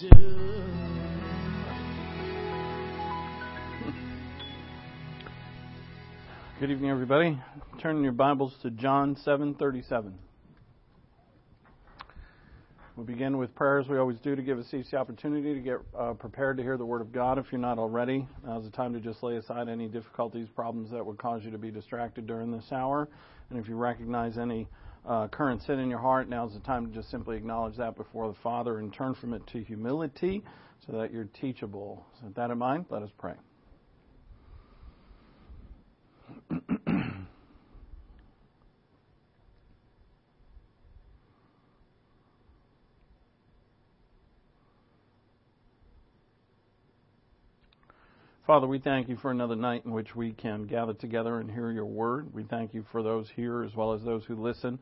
do. Good evening, everybody. Turn your Bibles to John 7:37. We'll begin with prayer as we always do to give us each the opportunity to get prepared to hear the Word of God. If you're not already, now's the time to just lay aside any difficulties, problems that would cause you to be distracted during this hour. And if you recognize any current sin in your heart, now's the time to just simply acknowledge that before the Father and turn from it to humility so that you're teachable. So with that in mind, let us pray. Father, we thank you for another night in which we can gather together and hear your word. We thank you for those here as well as those who listen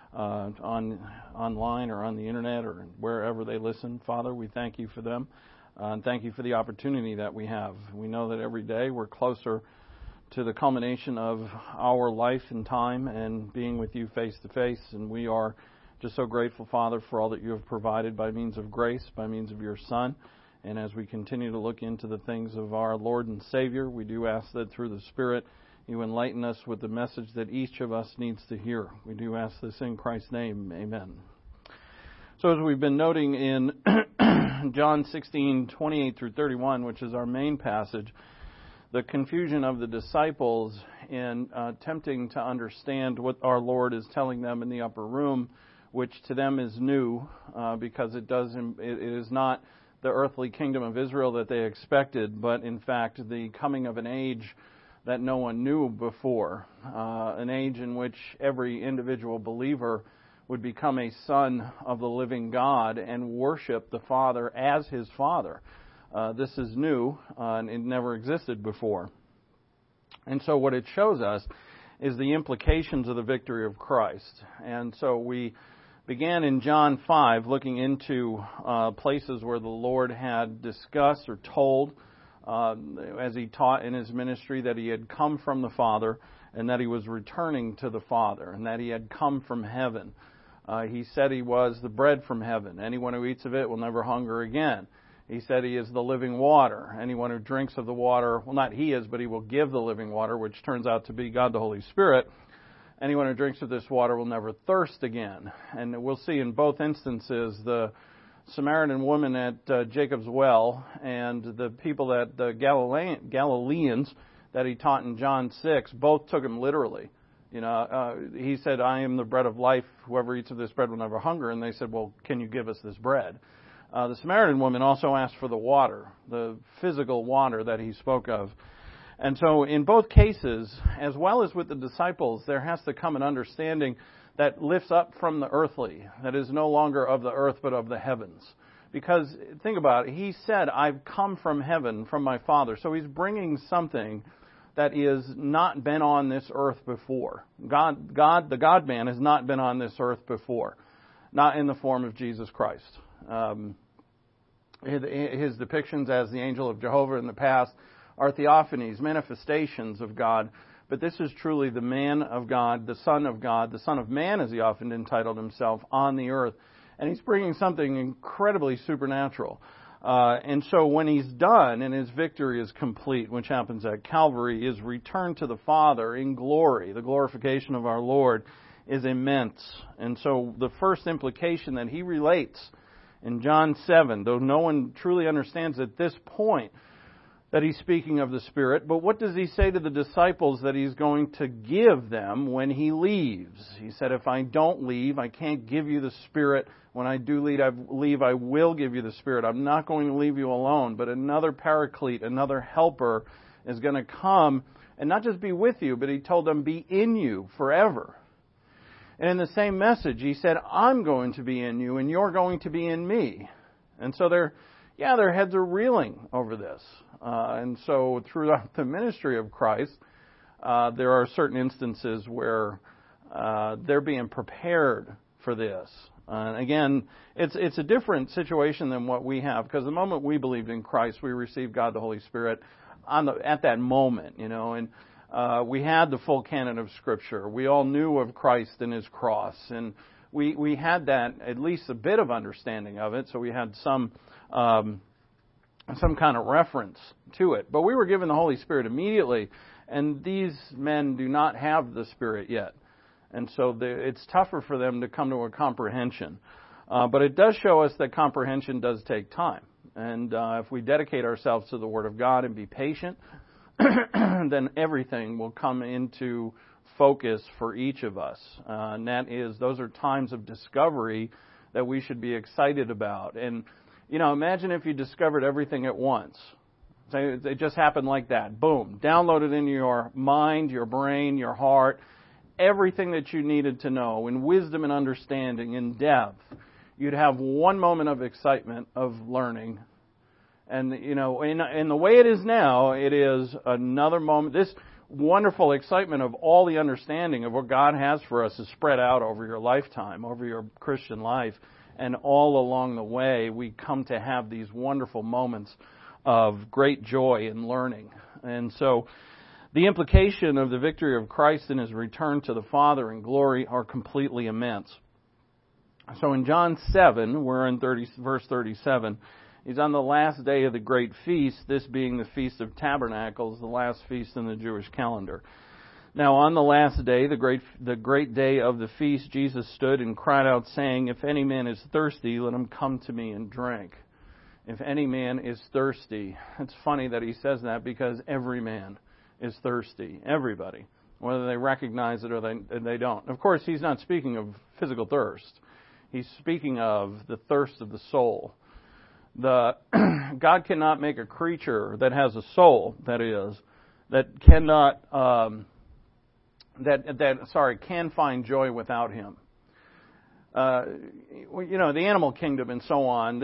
online or on the internet or wherever they listen. Father, we thank you for them and thank you for the opportunity that we have. We know that every day we're closer to the culmination of our life and time and being with you face to face, and we are just so grateful, Father, for all that you have provided by means of grace, by means of your Son. And as we continue to look into the things of our Lord and Savior, we do ask that through the Spirit you enlighten us with the message that each of us needs to hear. We do ask this in Christ's name. Amen. So as we've been noting in John 16:28 through 31, which is our main passage, the confusion of the disciples in attempting to understand what our Lord is telling them in the upper room, which to them is new because it is not the earthly kingdom of Israel that they expected, but in fact the coming of an age that no one knew before, an age in which every individual believer would become a son of the living God and worship the Father as his Father. This is new, and it never existed before. And so what it shows us is the implications of the victory of Christ. And so we began in John 5 looking into places where the Lord had discussed or told, as he taught in his ministry, that he had come from the Father and that he was returning to the Father and that he had come from heaven. He said he was the bread from heaven. Anyone who eats of it will never hunger again. He said he is the living water. Anyone who drinks of the water, well, not he is, but he will give the living water, which turns out to be God the Holy Spirit. Anyone who drinks of this water will never thirst again. And we'll see in both instances the Samaritan woman at Jacob's well and the people that the Galileans that he taught in John 6 both took him literally. He said, "I am the bread of life. Whoever eats of this bread will never hunger." And they said, "Well, can you give us this bread?" The Samaritan woman also asked for the water, the physical water that he spoke of. And so in both cases, as well as with the disciples, there has to come an understanding that lifts up from the earthly, that is no longer of the earth but of the heavens. Because think about it, he said, "I've come from heaven, from my Father." So he's bringing something that is not been on this earth before. God, the God-man, has not been on this earth before, not in the form of Jesus Christ. His depictions as the angel of Jehovah in the past are theophanies, manifestations of God, but this is truly the man of God, the Son of Man, as he often entitled himself, on the earth. And he's bringing something incredibly supernatural. And so when he's done and his victory is complete, which happens at Calvary, his return to the Father in glory, the glorification of our Lord, is immense. And so the first implication that he relates in John 7, though no one truly understands at this point that he's speaking of the Spirit, but what does he say to the disciples that he's going to give them when he leaves? He said, "If I don't leave, I can't give you the Spirit. When I do leave, I will give you the Spirit. I'm not going to leave you alone, but another paraclete, another helper is going to come and not just be with you, but he told them, be in you forever." And in the same message, he said, "I'm going to be in you and you're going to be in me." And so their heads are reeling over this. And so throughout the ministry of Christ, there are certain instances where they're being prepared for this. And again, it's a different situation than what we have, because the moment we believed in Christ, we received God the Holy Spirit at that moment, and we had the full canon of Scripture. We all knew of Christ and His cross, and we had that, at least a bit of understanding of it, so we had some kind of reference to it. But we were given the Holy Spirit immediately, and these men do not have the Spirit yet. And so it's tougher for them to come to a comprehension. But it does show us that comprehension does take time. And if we dedicate ourselves to the Word of God and be patient, then everything will come into focus for each of us. And those are times of discovery that we should be excited about. And, imagine if you discovered everything at once. It just happened like that. Boom. Downloaded into your mind, your brain, your heart, everything that you needed to know in wisdom and understanding, in depth. You'd have one moment of excitement of learning. And, in the way it is now, it is another moment. This wonderful excitement of all the understanding of what God has for us is spread out over your lifetime, over your Christian life. And all along the way, we come to have these wonderful moments of great joy in learning. And so the implication of the victory of Christ and His return to the Father in glory are completely immense. So in John 7, we're in verse 37, he's on the last day of the great feast, this being the Feast of Tabernacles, the last feast in the Jewish calendar. Now on the last day, the great day of the feast, Jesus stood and cried out, saying, "If any man is thirsty, let him come to me and drink." If any man is thirsty. It's funny that he says that because every man is thirsty. Everybody. Whether they recognize it or they don't. Of course, he's not speaking of physical thirst. He's speaking of the thirst of the soul. God cannot make a creature that has a soul, that can find joy without Him. The animal kingdom and so on,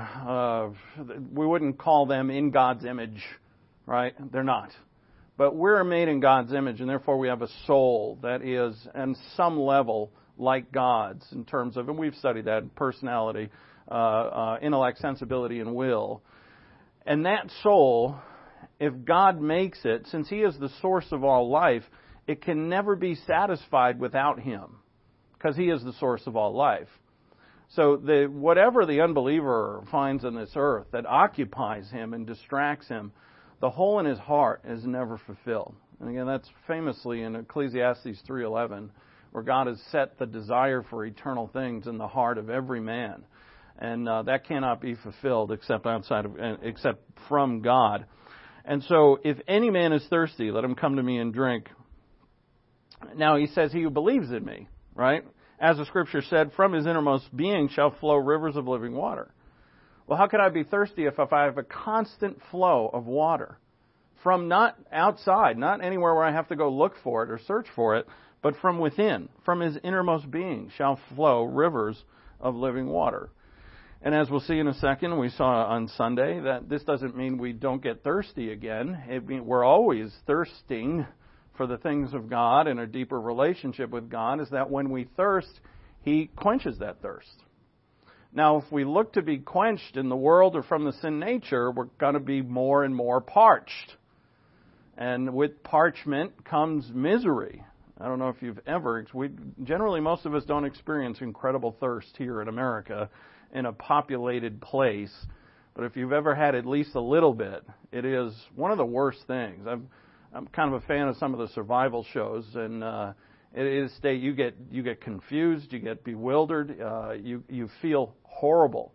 we wouldn't call them in God's image, right? They're not. But we're made in God's image, and therefore we have a soul that is, on some level, like God's in terms of, and we've studied that, personality, intellect, sensibility, and will. And that soul, if God makes it, since He is the source of all life, it can never be satisfied without Him, because He is the source of all life. So whatever the unbeliever finds on this earth that occupies him and distracts him, the hole in his heart is never fulfilled. And again, that's famously in Ecclesiastes 3:11, where God has set the desire for eternal things in the heart of every man. And that cannot be fulfilled except from God. And so, if any man is thirsty, let him come to me and drink. Now, he says, he who believes in me, right? As the Scripture said, from his innermost being shall flow rivers of living water. Well, how could I be thirsty if I have a constant flow of water from not outside, not anywhere where I have to go look for it or search for it, but from within, from his innermost being shall flow rivers of living water. And as we'll see in a second, we saw on Sunday that this doesn't mean we don't get thirsty again. We're always thirsting for the things of God and a deeper relationship with God, is that when we thirst, He quenches that thirst. Now, if we look to be quenched in the world or from the sin nature, we're going to be more and more parched. And with parchment comes misery. I don't know if you've ever... Generally, most of us don't experience incredible thirst here in America in a populated place. But if you've ever had at least a little bit, it is one of the worst things. I'm kind of a fan of some of the survival shows, and it is you get confused, you get bewildered, you feel horrible,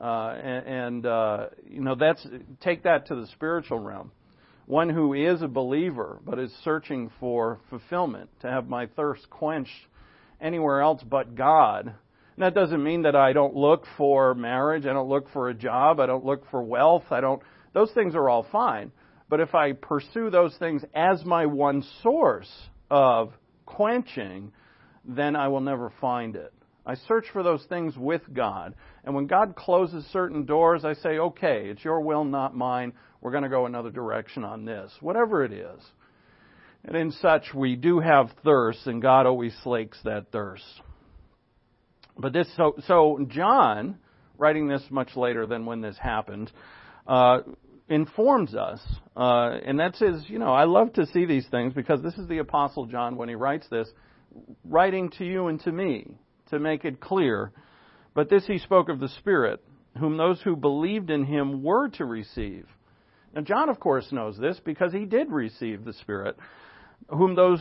take that to the spiritual realm. One who is a believer but is searching for fulfillment, to have my thirst quenched anywhere else but God. And that doesn't mean that I don't look for marriage, I don't look for a job, I don't look for wealth, those things are all fine. But if I pursue those things as my one source of quenching, then I will never find it. I search for those things with God. And when God closes certain doors, I say, okay, it's your will, not mine. We're going to go another direction on this, whatever it is. And in such, we do have thirst, and God always slakes that thirst. But so John, writing this much later than when this happened, informs us, and that's his, I love to see these things because this is the Apostle John when he writes this, writing to you and to me, to make it clear. But this he spoke of the Spirit, whom those who believed in him were to receive. Now John, of course, knows this because he did receive the Spirit, whom those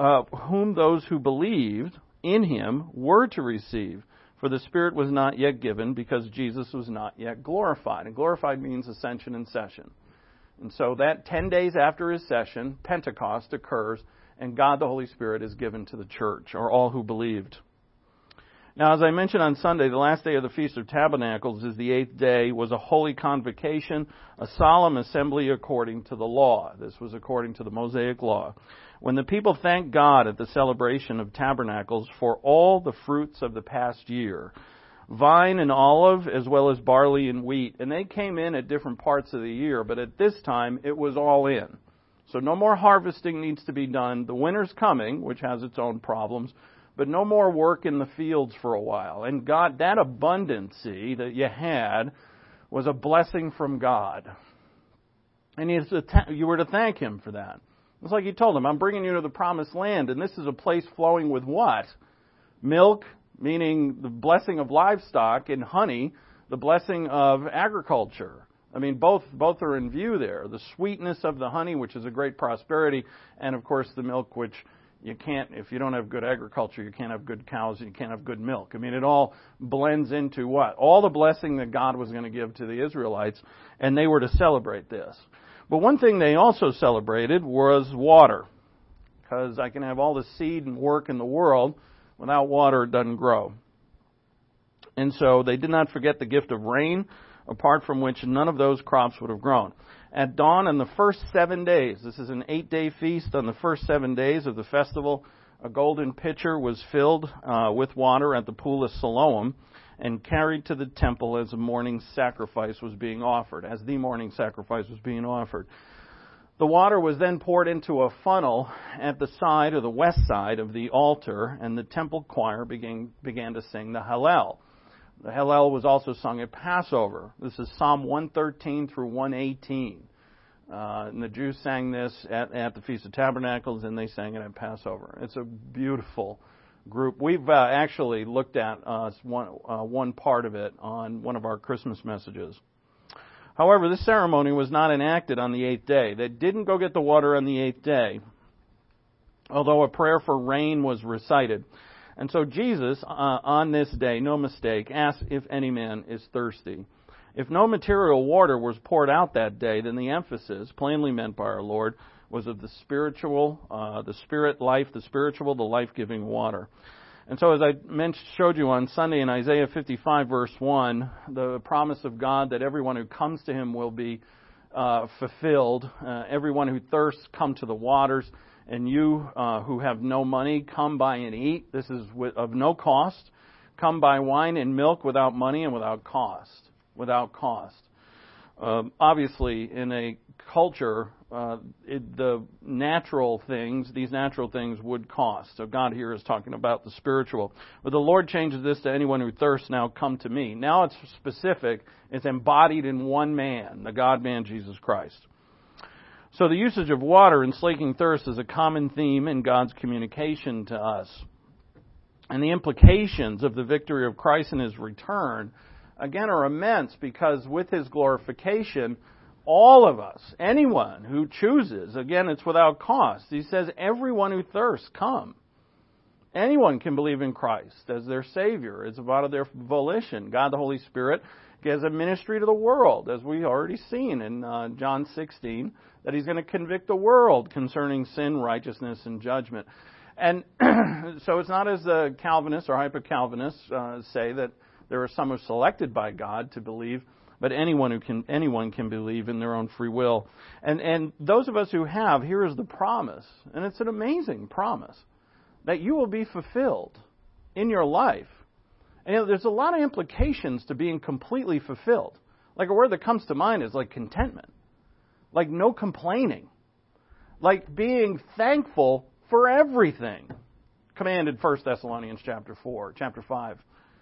who believed in him were to receive. For the Spirit was not yet given because Jesus was not yet glorified. And glorified means ascension and session. And so that 10 days after his session, Pentecost occurs, and God the Holy Spirit is given to the church, or all who believed. Now, as I mentioned on Sunday, the last day of the Feast of Tabernacles is the 8th day, was a holy convocation, a solemn assembly according to the law. This was according to the Mosaic law. When the people thanked God at the celebration of Tabernacles for all the fruits of the past year, vine and olive, as well as barley and wheat. And they came in at different parts of the year, but at this time it was all in. So no more harvesting needs to be done. The winter's coming, which has its own problems, but no more work in the fields for a while. And God, that abundancy that you had was a blessing from God. And you were to thank Him for that. It's like He told them, I'm bringing you to the promised land, and this is a place flowing with what? Milk, meaning the blessing of livestock, and honey, the blessing of agriculture. I mean, both are in view there. The sweetness of the honey, which is a great prosperity, and of course the milk, which you can't, if you don't have good agriculture, you can't have good cows, and you can't have good milk. I mean, it all blends into what? All the blessing that God was going to give to the Israelites, and they were to celebrate this. But one thing they also celebrated was water, because I can have all the seed and work in the world, without water it doesn't grow. And so they did not forget the gift of rain, apart from which none of those crops would have grown. At dawn on the first 7 days, this is an 8-day feast, on the first 7 days of the festival, a golden pitcher was filled with water at the pool of Siloam and carried to the temple as a morning sacrifice was being offered, as the morning sacrifice was being offered. The water was then poured into a funnel at the side, or the west side, of the altar, and the temple choir began to sing the Hallel. The Hallel was also sung at Passover. This is Psalm 113 through 118. And the Jews sang this at the Feast of Tabernacles, and they sang it at Passover. It's a beautiful group. We've actually looked at one part of it on one of our Christmas messages. However, this ceremony was not enacted on the 8th day. They didn't go get the water on the 8th day, although a prayer for rain was recited. And so Jesus, on this day, no mistake, asked if any man is thirsty. If no material water was poured out that day, then the emphasis, plainly meant by our Lord, was of the spiritual, the spirit life, the spiritual, the life-giving water. And so as I showed you on Sunday in Isaiah 55 verse 1, the promise of God that everyone who comes to Him will be fulfilled. Everyone who thirsts, come to the waters. And you who have no money, come buy and eat. This is of no cost. Come buy wine and milk without money and without cost. Without cost. Obviously, in a culture, the natural things, these natural things would cost. So God here is talking about the spiritual. But the Lord changes this to anyone who thirsts, now come to me. Now it's specific. It's embodied in one man, the God-man, Jesus Christ. So the usage of water in slaking thirst is a common theme in God's communication to us. And the implications of the victory of Christ and His return, again, are immense, because with His glorification, all of us, anyone who chooses, again, it's without cost. He says, everyone who thirsts, come. Anyone can believe in Christ as their Savior. It's about their volition. God the Holy Spirit gives a ministry to the world, as we've already seen in John 16, that He's going to convict the world concerning sin, righteousness, and judgment. And so it's not as the Calvinists or hyper-Calvinists say that there are some who are selected by God to believe, but anyone can believe in their own free will. And those of us who have, here is the promise, and it's an amazing promise, that you will be fulfilled in your life. And there's a lot of implications to being completely fulfilled. Like a word that comes to mind is like contentment. Like no complaining. Like being thankful for everything. Commanded 1 Thessalonians chapter 5.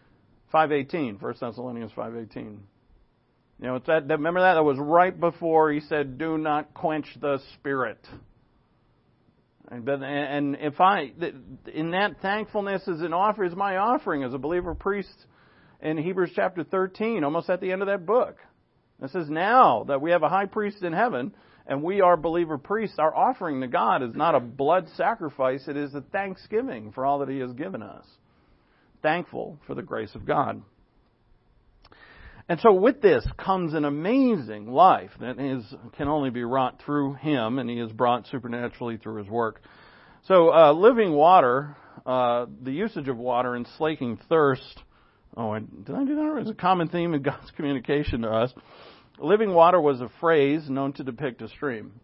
5:18, 1 Thessalonians 5:18. You know, it's that, remember that? That was right before He said, do not quench the Spirit. And if in that thankfulness is my offering as a believer priest in Hebrews chapter 13, almost at the end of that book. It says, now that we have a high priest in heaven and we are believer priests, our offering to God is not a blood sacrifice, it is a thanksgiving for all that He has given us. Thankful for the grace of God. And so with this comes an amazing life that can only be wrought through Him, and He is brought supernaturally through His work. So living water, the usage of water in slaking thirst, did I do that? It's a common theme in God's communication to us. Living water was a phrase known to depict a stream.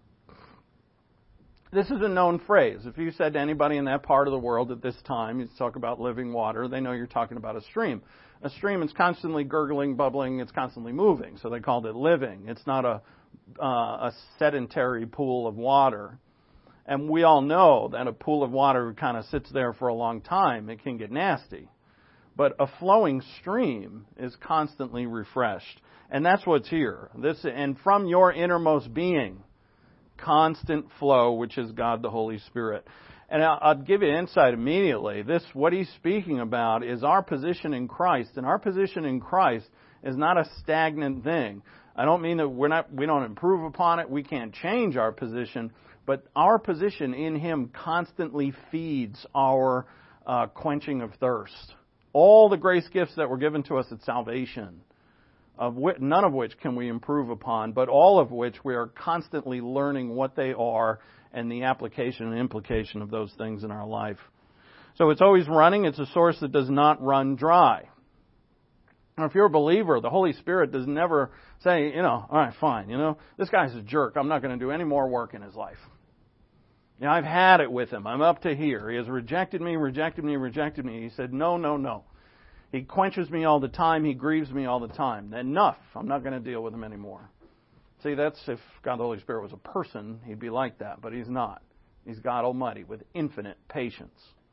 This is a known phrase. If you said to anybody in that part of the world at this time, you talk about living water, they know you're talking about a stream. A stream is constantly gurgling, bubbling, it's constantly moving, so they called it living. It's not a sedentary pool of water. And we all know that a pool of water kind of sits there for a long time. It can get nasty. But a flowing stream is constantly refreshed. And that's what's here. And from your innermost being, constant flow, which is God the Holy Spirit. And I'll give you insight immediately. What he's speaking about is our position in Christ. And our position in Christ is not a stagnant thing. I don't mean that we don't improve upon it. We can't change our position. But our position in Him constantly feeds our quenching of thirst. All the grace gifts that were given to us at salvation, none of which can we improve upon, but all of which we are constantly learning what they are and the application and implication of those things in our life. So it's always running. It's a source that does not run dry. Now, if you're a believer, the Holy Spirit does never say, all right, fine, this guy's a jerk. I'm not going to do any more work in his life. I've had it with him. I'm up to here. He has rejected me. He said, no. He quenches me all the time. He grieves me all the time. Enough. I'm not going to deal with him anymore. See, that's if God the Holy Spirit was a person, He'd be like that. But He's not. He's God Almighty with infinite patience.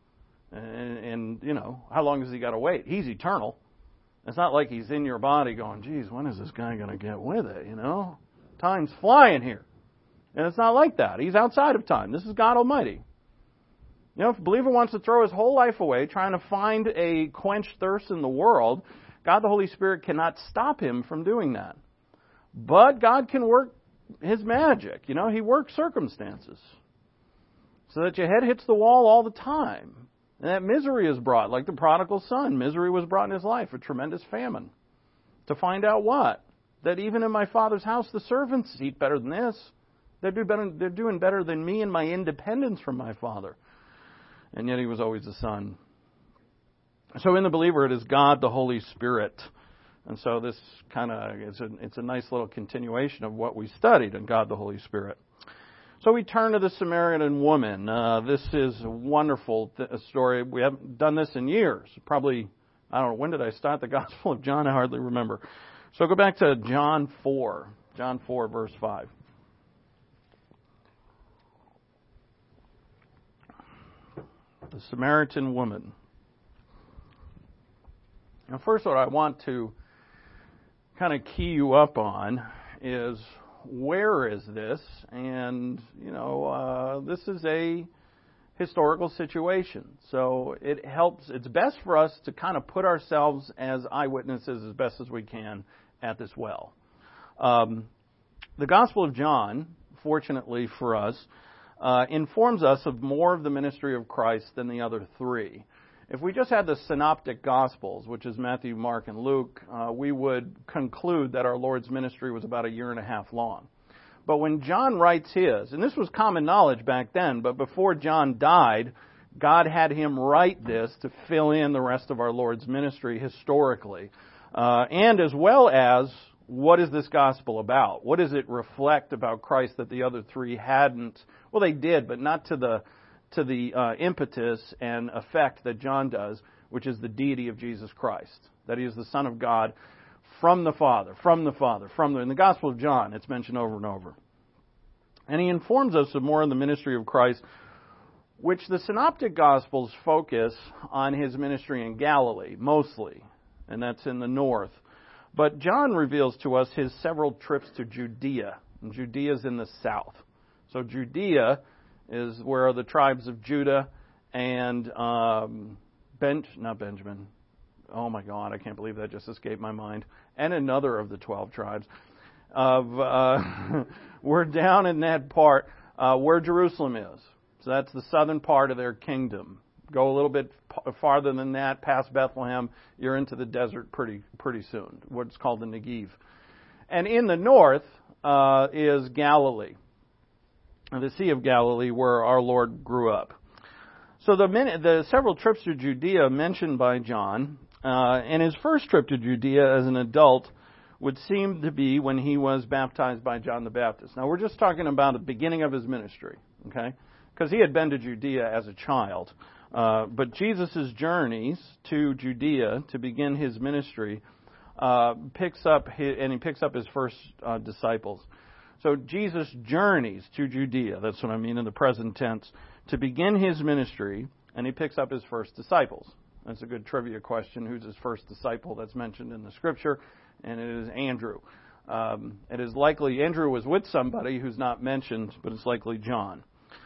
And how long has He got to wait? He's eternal. It's not like He's in your body going, geez, when is this guy going to get with it, Time's flying here. And it's not like that. He's outside of time. This is God Almighty. If a believer wants to throw his whole life away trying to find a quenched thirst in the world, God the Holy Spirit cannot stop him from doing that. But God can work His magic. He works circumstances so that your head hits the wall all the time. And that misery is brought, like the prodigal son. Misery was brought in his life, a tremendous famine. To find out what? That even in my Father's house, the servants eat better than this. They're doing better than me in my independence from my Father. And yet He was always a son. So in the believer, it is God the Holy Spirit. And so this kind of, it's a nice little continuation of what we studied in God the Holy Spirit. So we turn to the Samaritan woman. This is a wonderful story. We haven't done this in years. Probably, I don't know, when did I start the Gospel of John? I hardly remember. So go back to John 4. John 4, verse 5. The Samaritan woman. Now, first, what I want to kind of key you up on is, where is this? And, this is a historical situation. So it's best for us to kind of put ourselves as eyewitnesses as best as we can at this well. The Gospel of John, fortunately for us, informs us of more of the ministry of Christ than the other three. If we just had the synoptic Gospels, which is Matthew, Mark, and Luke, we would conclude that our Lord's ministry was about 1.5 years long. But when John writes his, and this was common knowledge back then, but before John died, God had him write this to fill in the rest of our Lord's ministry historically. And as well as, what is this gospel about? What does it reflect about Christ that the other three hadn't? Well, they did, but not to the impetus and effect that John does, which is the deity of Jesus Christ. That He is the Son of God from the Father. In the Gospel of John, it's mentioned over and over. And he informs us of more of the ministry of Christ, which the Synoptic Gospels focus on His ministry in Galilee, mostly, and that's in the north. But John reveals to us His several trips to Judea, and Judea is in the south. So Judea is where the tribes of Judah and not Benjamin. Oh my God, I can't believe that just escaped my mind. And another of the 12 tribes we're down in that part where Jerusalem is. So that's the southern part of their kingdom. Go a little bit farther than that, past Bethlehem, you're into the desert pretty soon, what's called the Negev. And in the north is Galilee, the Sea of Galilee, where our Lord grew up. So the several trips to Judea mentioned by John, and his first trip to Judea as an adult would seem to be when he was baptized by John the Baptist. Now, we're just talking about the beginning of his ministry, okay? Because he had been to Judea as a child. But Jesus' journeys to Judea to begin his ministry picks up his first disciples. So Jesus journeys to Judea, that's what I mean in the present tense, to begin his ministry, and he picks up his first disciples. That's a good trivia question. Who's his first disciple that's mentioned in the Scripture? And it is Andrew. It is likely Andrew was with somebody who's not mentioned, but it's likely John.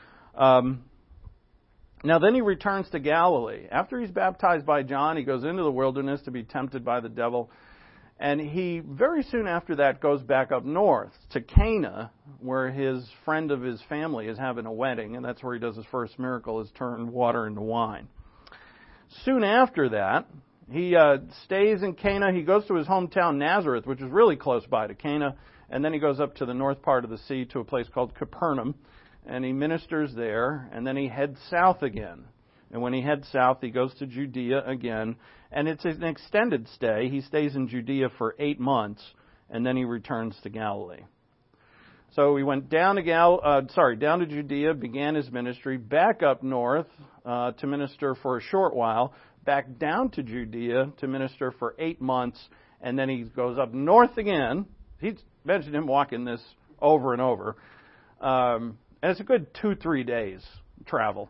Now then he returns to Galilee. After he's baptized by John, he goes into the wilderness to be tempted by the devil. And he, very soon after that, goes back up north to Cana, where his friend of his family is having a wedding, and that's where he does his first miracle, is turn water into wine. Soon after that, he stays in Cana. He goes to his hometown Nazareth, which is really close by to Cana, and then he goes up to the north part of the sea to a place called Capernaum, and he ministers there, and then he heads south again. And when he heads south, he goes to Judea again, and it's an extended stay. He stays in Judea for 8 months, and then he returns to Galilee. So he went down to Judea, began his ministry, back up north to minister for a short while, back down to Judea to minister for 8 months, and then he goes up north again. He's mentioned him walking this over and over. And it's a good 2-3 days travel.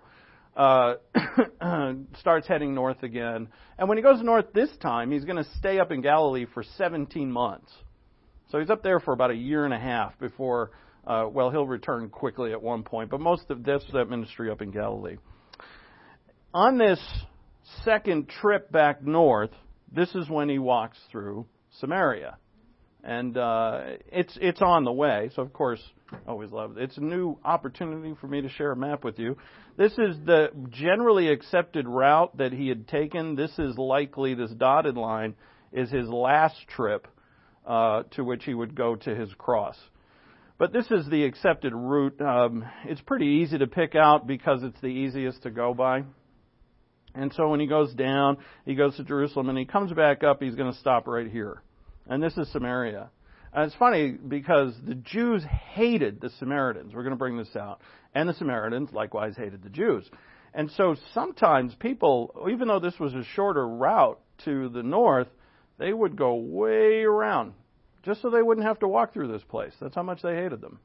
Starts heading north again. And when he goes north this time, he's going to stay up in Galilee for 17 months. So he's up there for about 1.5 years before, he'll return quickly at one point. But most of that ministry up in Galilee. On this second trip back north, this is when he walks through Samaria. And it's on the way, so of course, always love it. It's a new opportunity for me to share a map with you. This is the generally accepted route that he had taken. This is likely, this dotted line is his last trip to which he would go to his cross. But this is the accepted route. It's pretty easy to pick out because it's the easiest to go by. And so when he goes down, he goes to Jerusalem, and he comes back up, he's going to stop right here. And this is Samaria. And it's funny because the Jews hated the Samaritans. We're going to bring this out. And the Samaritans likewise hated the Jews. And so sometimes people, even though this was a shorter route to the north, they would go way around just so they wouldn't have to walk through this place. That's how much they hated them.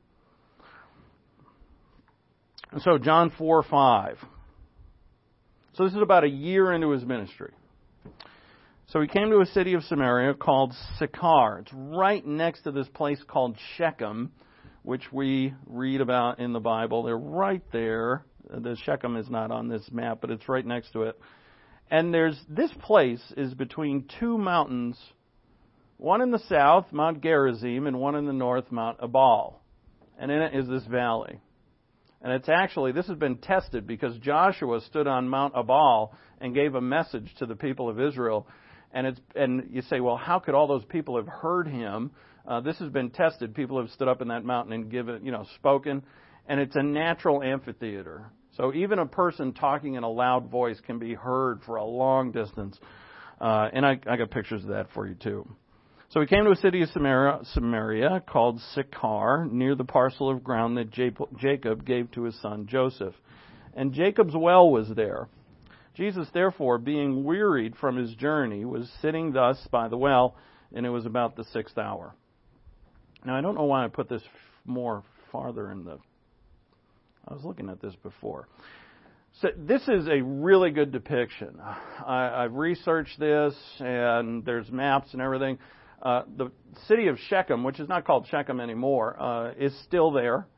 And so John 4:5. So this is about 1 year into his ministry. So he came to a city of Samaria called Sychar. It's right next to this place called Shechem, which we read about in the Bible. They're right there. The Shechem is not on this map, but it's right next to it. And this place is between two mountains, one in the south, Mount Gerizim, and one in the north, Mount Ebal. And in it is this valley. And it's actually, this has been tested because Joshua stood on Mount Ebal and gave a message to the people of Israel. And you say, well, how could all those people have heard him? This has been tested. People have stood up in that mountain and spoken. And it's a natural amphitheater. So even a person talking in a loud voice can be heard for a long distance. And I got pictures of that for you too. So he came to a city of Samaria called Sychar, near the parcel of ground that Jacob gave to his son Joseph. And Jacob's well was there. Jesus, therefore, being wearied from his journey, was sitting thus by the well, and it was about the 6th hour. Now, I don't know why I put this more farther in the... I was looking at this before. So this is a really good depiction. I've researched this, and there's maps and everything. The city of Shechem, which is not called Shechem anymore, is still there.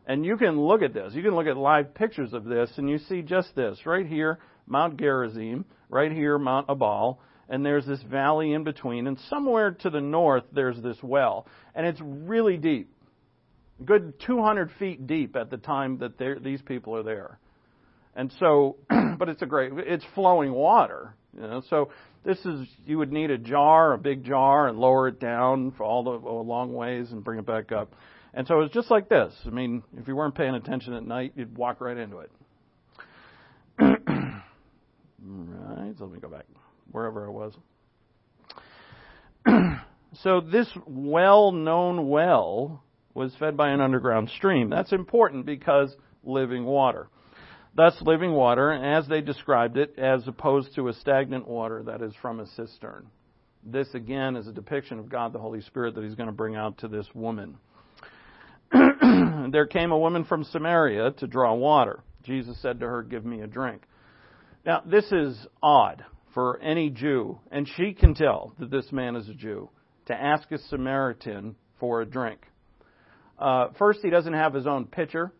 And you can look at this. You can look at live pictures of this, and you see just this. Right here, Mount Gerizim. Right here, Mount Ebal. And there's this valley in between. And somewhere to the north, there's this well. And it's really deep. A good 200 feet deep at the time that these people are there. And so, but it's flowing water. So you would need a big jar, and lower it down for a long ways and bring it back up. And so it's just like this. I mean, if you weren't paying attention at night, you'd walk right into it. Right, so let me go back wherever I was. So this well-known well was fed by an underground stream. That's important because living water. Thus, living water, as they described it, as opposed to a stagnant water that is from a cistern. This, again, is a depiction of God the Holy Spirit that He's going to bring out to this woman. There came a woman from Samaria to draw water. Jesus said to her, "Give me a drink." Now, this is odd for any Jew, and she can tell that this man is a Jew, to ask a Samaritan for a drink. First, he doesn't have his own pitcher,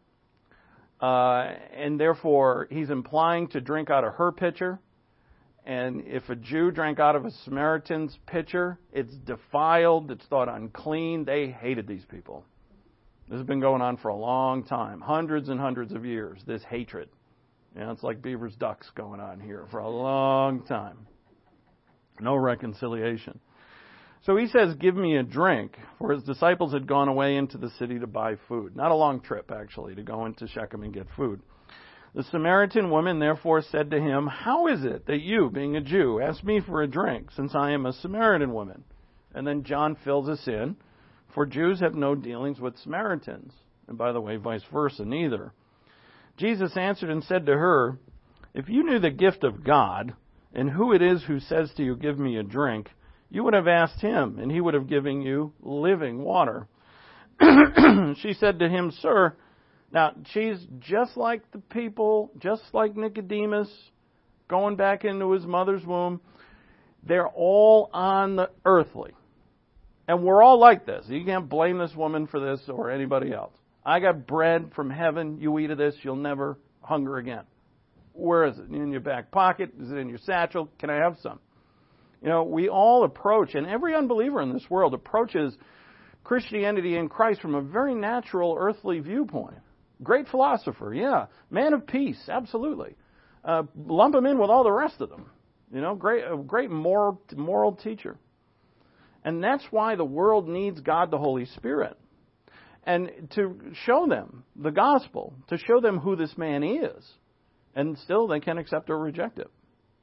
and therefore he's implying to drink out of her pitcher. And if a Jew drank out of a Samaritan's pitcher, it's defiled, it's thought unclean. They hated these people. This has been going on for a long time, hundreds and hundreds of years, this hatred. It's like beavers, ducks going on here for a long time. No reconciliation. So he says, "Give me a drink," for his disciples had gone away into the city to buy food. Not a long trip, actually, to go into Shechem and get food. The Samaritan woman therefore said to him, "How is it that you, being a Jew, ask me for a drink, since I am a Samaritan woman?" And then John fills us in, for Jews have no dealings with Samaritans. And by the way, vice versa, neither. Jesus answered and said to her, "If you knew the gift of God, and who it is who says to you, 'Give me a drink,' you would have asked him, and he would have given you living water." She said to him, "Sir," now she's just like the people, just like Nicodemus, going back into his mother's womb. They're all on the earthly. And we're all like this. You can't blame this woman for this or anybody else. I got bread from heaven. You eat of this, you'll never hunger again. Where is it? In your back pocket? Is it in your satchel? Can I have some? We all approach, and every unbeliever in this world approaches Christianity in Christ from a very natural earthly viewpoint. Great philosopher, yeah. Man of peace, absolutely. Lump him in with all the rest of them. Great moral teacher. And that's why the world needs God the Holy Spirit. And to show them the gospel, to show them who this man is. And still they can accept or reject it.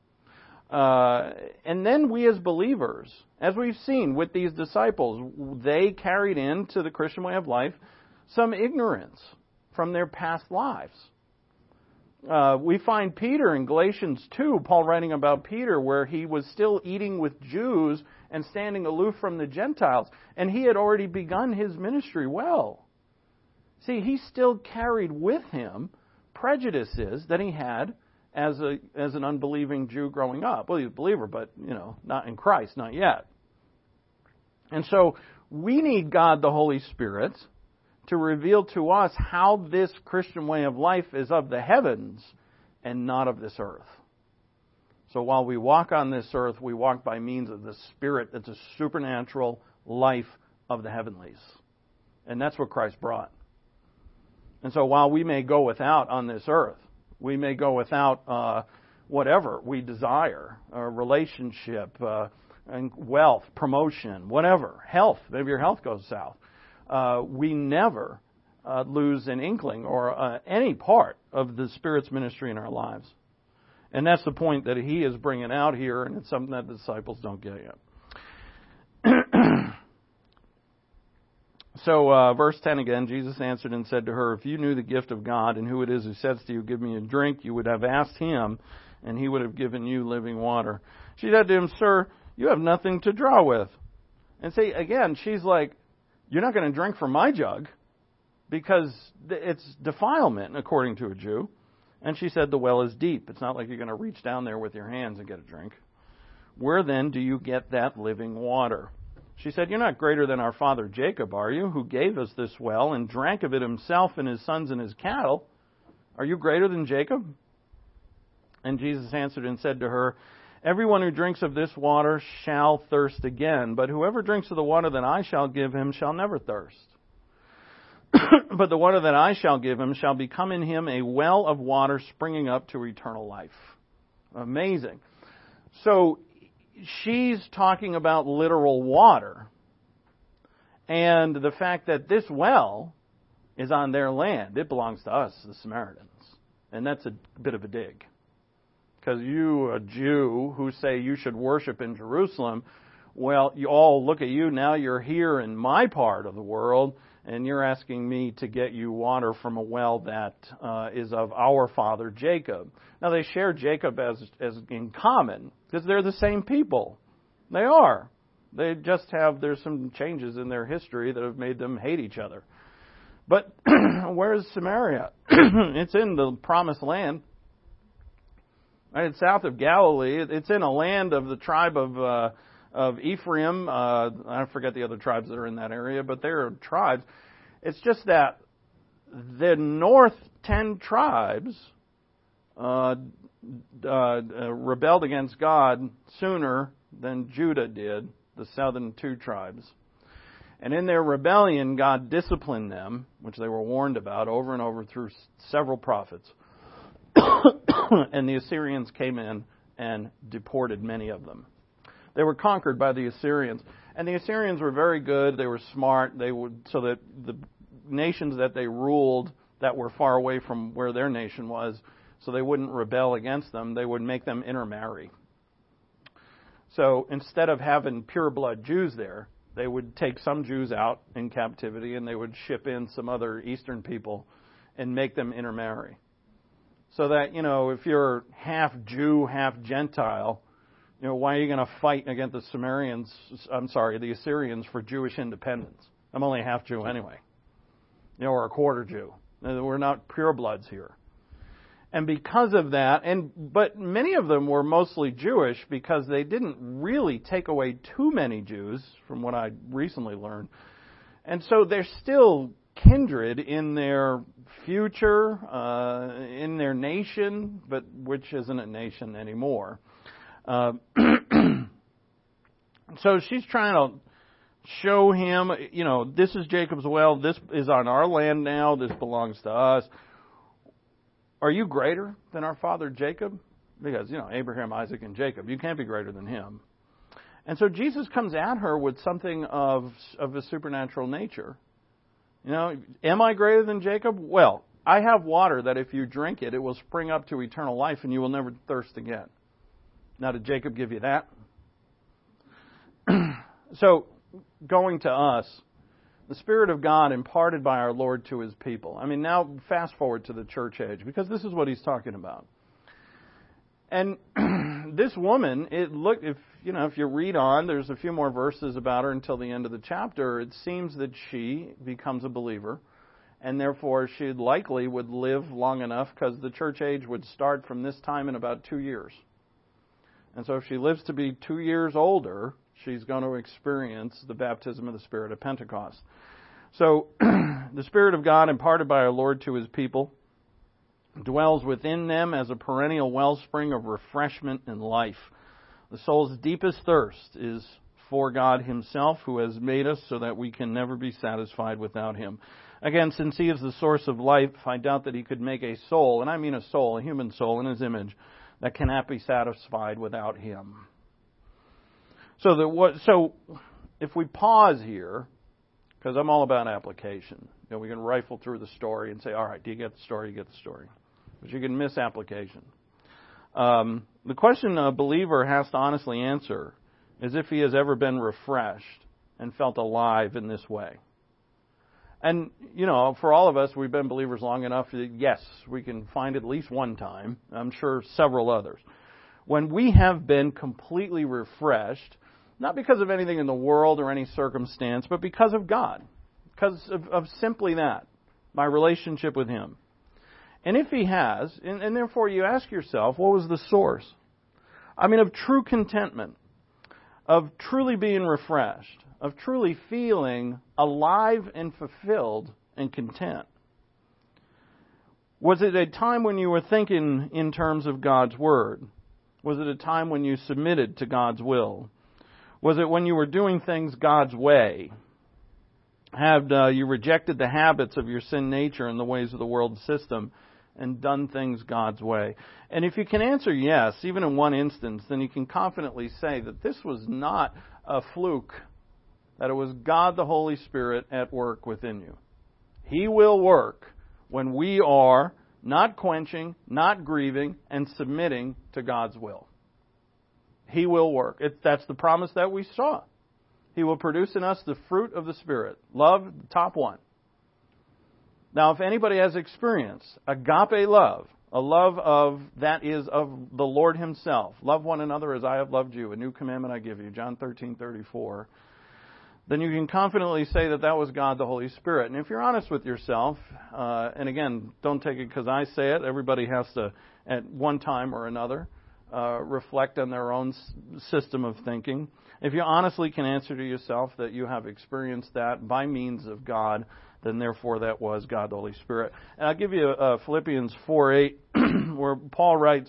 And then we as believers, as we've seen with these disciples, they carried into the Christian way of life some ignorance from their past lives. We find Peter in Galatians 2, Paul writing about Peter, where he was still eating with Jews and standing aloof from the Gentiles. And he had already begun his ministry well. See, he still carried with him prejudices that he had as an unbelieving Jew growing up. Well, he was a believer, but, not in Christ, not yet. And so we need God the Holy Spirit to reveal to us how this Christian way of life is of the heavens and not of this earth. So while we walk on this earth, we walk by means of the Spirit that's a supernatural life of the heavenlies. And that's what Christ brought. And so while we may go without on this earth, we may go without whatever we desire, a relationship, and wealth, promotion, whatever, health. Maybe your health goes south. We never lose an inkling or any part of the Spirit's ministry in our lives. And that's the point that he is bringing out here, and it's something that the disciples don't get yet. So, verse 10 again, Jesus answered and said to her, "If you knew the gift of God and who it is who says to you, 'Give me a drink,' you would have asked him, and he would have given you living water." She said to him, "Sir, you have nothing to draw with." And see, again, she's like, "You're not going to drink from my jug because it's defilement, according to a Jew." And she said, "The well is deep. It's not like you're going to reach down there with your hands and get a drink. Where then do you get that living water?" She said, "You're not greater than our father Jacob, are you, who gave us this well and drank of it himself and his sons and his cattle? Are you greater than Jacob?" And Jesus answered and said to her, "Everyone who drinks of this water shall thirst again, but whoever drinks of the water that I shall give him shall never thirst. But the water that I shall give him shall become in him a well of water springing up to eternal life." Amazing. So she's talking about literal water, and the fact that this well is on their land. It belongs to us, the Samaritans. And that's a bit of a dig. Because you, a Jew, who say you should worship in Jerusalem, well, you all look at you, now you're here in my part of the world, and you're asking me to get you water from a well that is of our father Jacob. Now, they share Jacob as in common, because they're the same people. They are. They just have, there's some changes in their history that have made them hate each other. But where's Samaria? It's in the promised land. Right, it's south of Galilee. It's in a land of the tribe of Ephraim. I forget the other tribes that are in that area, but they're tribes. It's just that the north 10 tribes rebelled against God sooner than Judah did, the southern 2 tribes. And in their rebellion, God disciplined them, which they were warned about over and over through several prophets. And the Assyrians came in and deported many of them. They were conquered by the Assyrians. And the Assyrians were very good. They were smart. So that the nations that they ruled that were far away from where their nation was, so they wouldn't rebel against them, they would make them intermarry. So instead of having pure blood Jews there, they would take some Jews out in captivity and they would ship in some other Eastern people and make them intermarry. So that, if you're half Jew, half Gentile, why are you going to fight against the Assyrians for Jewish independence? I'm only half Jew anyway. Or a quarter Jew. We're not purebloods here. And because of that, but many of them were mostly Jewish because they didn't really take away too many Jews, from what I recently learned. And so they're still kindred in their future, in their nation, but which isn't a nation anymore. So she's trying to show him, this is Jacob's well, this is on our land now, this belongs to us. Are you greater than our father Jacob? Because, Abraham, Isaac, and Jacob, you can't be greater than him. And so Jesus comes at her with something of a supernatural nature. Am I greater than Jacob? Well, I have water that if you drink it, it will spring up to eternal life and you will never thirst again. Now, did Jacob give you that? So, going to us, the Spirit of God imparted by our Lord to His people. I mean, now fast forward to the church age, because this is what He's talking about. And this woman, if you read on, there's a few more verses about her until the end of the chapter. It seems that she becomes a believer, and therefore she likely would live long enough, because the church age would start from this time in about 2 years. And so if she lives to be 2 years older, she's going to experience the baptism of the Spirit at Pentecost. So the Spirit of God imparted by our Lord to His people dwells within them as a perennial wellspring of refreshment and life. The soul's deepest thirst is for God Himself, who has made us so that we can never be satisfied without Him. Again, since He is the source of life, I doubt that He could make a soul, and I mean a soul, a human soul in His image, that cannot be satisfied without Him. So if we pause here, because I'm all about application. We can rifle through the story and say, all right, do you get the story? You get the story. But you can miss application. The question a believer has to honestly answer is if he has ever been refreshed and felt alive in this way. And, for all of us, we've been believers long enough that, yes, we can find at least one time. I'm sure several others. When we have been completely refreshed, not because of anything in the world or any circumstance, but because of God. Because of simply that, my relationship with Him. And if He has, and therefore you ask yourself, what was the source? I mean, of true contentment, of truly being refreshed, of truly feeling alive and fulfilled and content? Was it a time when you were thinking in terms of God's Word? Was it a time when you submitted to God's will? Was it when you were doing things God's way? Have you rejected the habits of your sin nature and the ways of the world system and done things God's way? And if you can answer yes, even in one instance, then you can confidently say that this was not a fluke, that it was God the Holy Spirit at work within you. He will work when we are not quenching, not grieving, and submitting to God's will. He will work. That's the promise that we saw. He will produce in us the fruit of the Spirit. Love, top one. Now, if anybody has experienced agape love, a love that is of the Lord Himself, love one another as I have loved you, a new commandment I give you, John 13:34, then you can confidently say that was God the Holy Spirit. And if you're honest with yourself, and again, don't take it because I say it, everybody has to, at one time or another, reflect on their own system of thinking. If you honestly can answer to yourself that you have experienced that by means of God, then therefore that was God the Holy Spirit. And I'll give you Philippians 4:8, where Paul writes,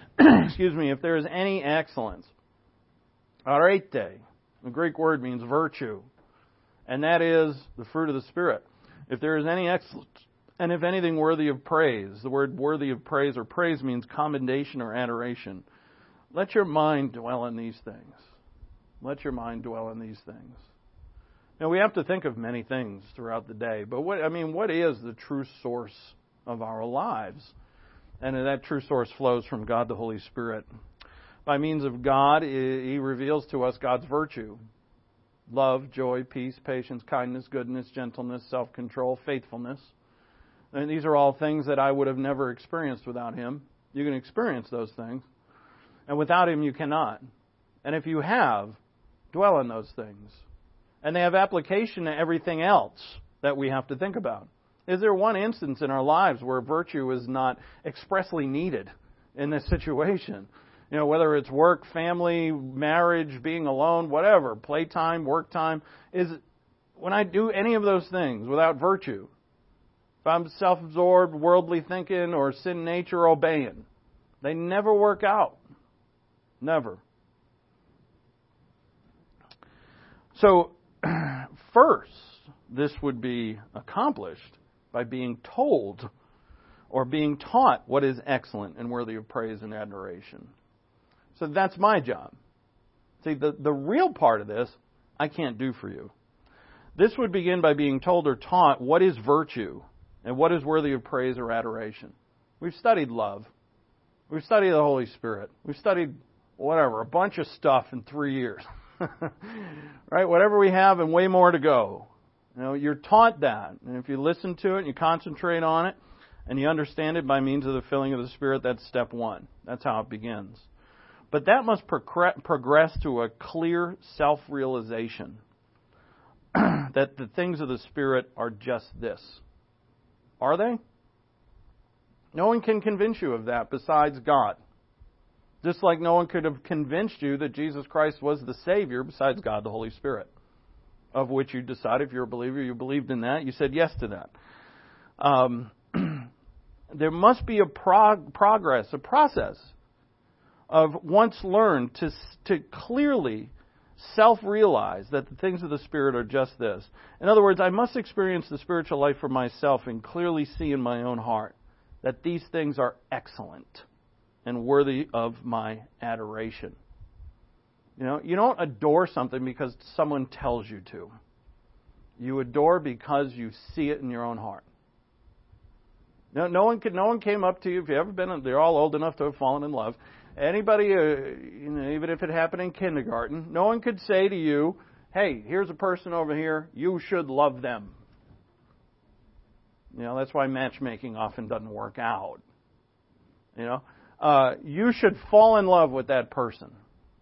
if there is any excellence, arete, the Greek word means virtue, and that is the fruit of the Spirit. If there is any excellence, and if anything worthy of praise, the word worthy of praise or praise means commendation or adoration. Let your mind dwell in these things. Let your mind dwell in these things. Now, we have to think of many things throughout the day, but what is the true source of our lives? And that true source flows from God the Holy Spirit. By means of God, He reveals to us God's virtue. Love, joy, peace, patience, kindness, goodness, gentleness, self-control, faithfulness. And these are all things that I would have never experienced without Him. You can experience those things. And without Him, you cannot. And if you have, dwell on those things. And they have application to everything else that we have to think about. Is there one instance in our lives where virtue is not expressly needed in this situation? Whether it's work, family, marriage, being alone, whatever, playtime, work time, when I do any of those things without virtue, if I'm self-absorbed, worldly thinking, or sin nature obeying, they never work out. Never. So, first, this would be accomplished by being told or being taught what is excellent and worthy of praise and adoration. So that's my job. See, the real part of this, I can't do for you. This would begin by being told or taught what is virtue and what is worthy of praise or adoration. We've studied love. We've studied the Holy Spirit. We've studied a bunch of stuff in 3 years. Right? Whatever we have and way more to go. You're taught that. And if you listen to it and you concentrate on it and you understand it by means of the filling of the Spirit, that's step one. That's how it begins. But that must progress to a clear self-realization that the things of the Spirit are just this. Are they? No one can convince you of that besides God. Just like no one could have convinced you that Jesus Christ was the Savior besides God the Holy Spirit, of which you decided, if you're a believer, you believed in that, you said yes to that. There must be a process of once learned to clearly self-realize that the things of the Spirit are just this. In other words, I must experience the spiritual life for myself and clearly see in my own heart that these things are excellent and worthy of my adoration. You don't adore something because someone tells you to. You adore because you see it in your own heart. No one came up to you, if you've ever been, they're all old enough to have fallen in love. Anybody, even if it happened in kindergarten, no one could say to you, hey, here's a person over here, you should love them. That's why matchmaking often doesn't work out. You should fall in love with that person.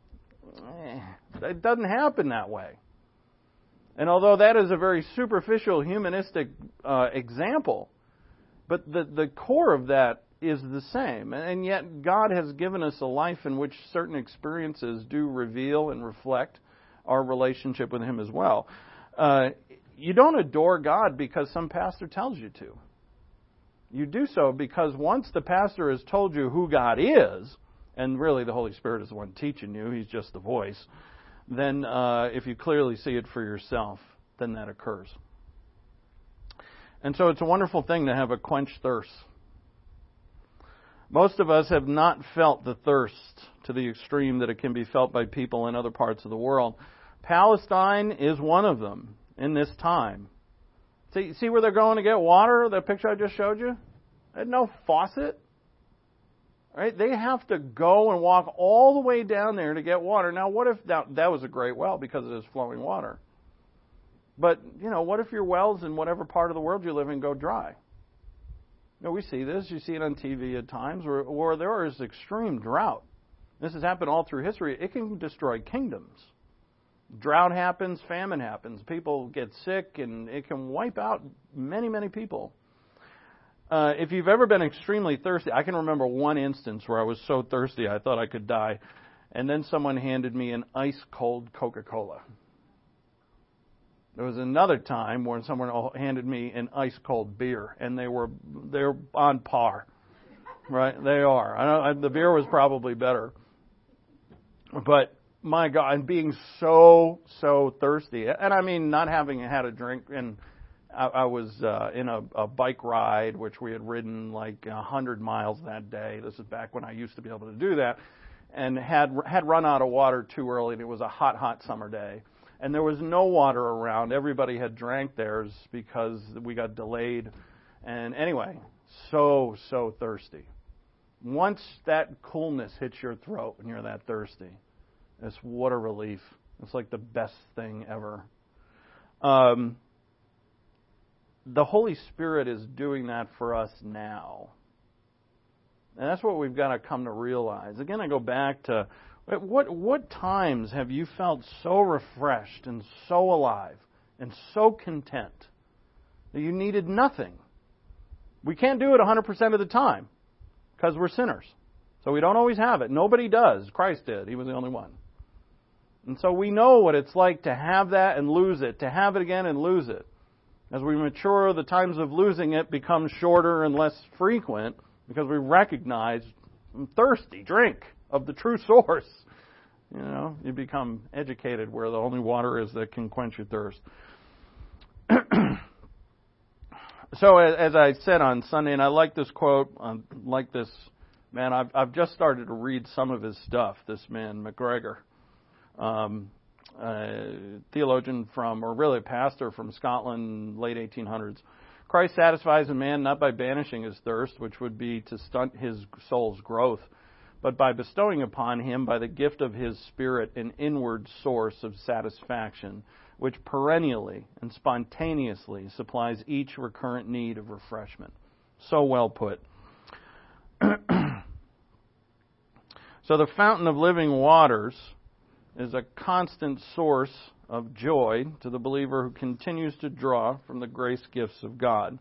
It doesn't happen that way. And although that is a very superficial humanistic example, but the core of that is the same. And yet God has given us a life in which certain experiences do reveal and reflect our relationship with Him as well. You don't adore God because some pastor tells you to. You do so because once the pastor has told you who God is, and really the Holy Spirit is the one teaching you, He's just the voice, then if you clearly see it for yourself, then that occurs. And so it's a wonderful thing to have a quenched thirst. Most of us have not felt the thirst to the extreme that it can be felt by people in other parts of the world. Palestine is one of them in this time. See where they're going to get water? That picture I just showed you? They had no faucet. Right? They have to go and walk all the way down there to get water. Now, what if that was a great well because it is flowing water? But, what if your wells in whatever part of the world you live in go dry? We see this. You see it on TV at times where there is extreme drought. This has happened all through history. It can destroy kingdoms. Drought happens, famine happens. People get sick, and it can wipe out many, many people. If you've ever been extremely thirsty, I can remember one instance where I was so thirsty I thought I could die, and then someone handed me an ice-cold Coca-Cola. There was another time when someone handed me an ice-cold beer, and they're on par, right? They are. The beer was probably better, but my God, and being so thirsty, and I mean not having had a drink, and I was in a bike ride, which we had ridden like 100 miles that day. This is back when I used to be able to do that, and had run out of water too early, and it was a hot summer day. And there was no water around. Everybody had drank theirs because we got delayed. And anyway, so thirsty. Once that coolness hits your throat when you're that thirsty, it's what a relief. It's like the best thing ever. The Holy Spirit is doing that for us now. And that's what we've got to come to realize. Again, I go back to what times have you felt so refreshed and so alive and so content that you needed nothing? We can't do it 100% of the time because we're sinners. So we don't always have it. Nobody does. Christ did. He was the only one. And so we know what it's like to have that and lose it, to have it again and lose it. As we mature, the times of losing it become shorter and less frequent because we recognize I'm thirsty. Drink of the true source. You become educated where the only water is that can quench your thirst. So as I said on Sunday, and I like this quote, I've just started to read some of his stuff, this man, McGregor, theologian or really a pastor from Scotland, late 1800s. Christ satisfies a man not by banishing his thirst, which would be to stunt his soul's growth, but by bestowing upon him, by the gift of his Spirit, an inward source of satisfaction, which perennially and spontaneously supplies each recurrent need of refreshment. So well put. So the fountain of living waters is a constant source of joy to the believer who continues to draw from the grace gifts of God.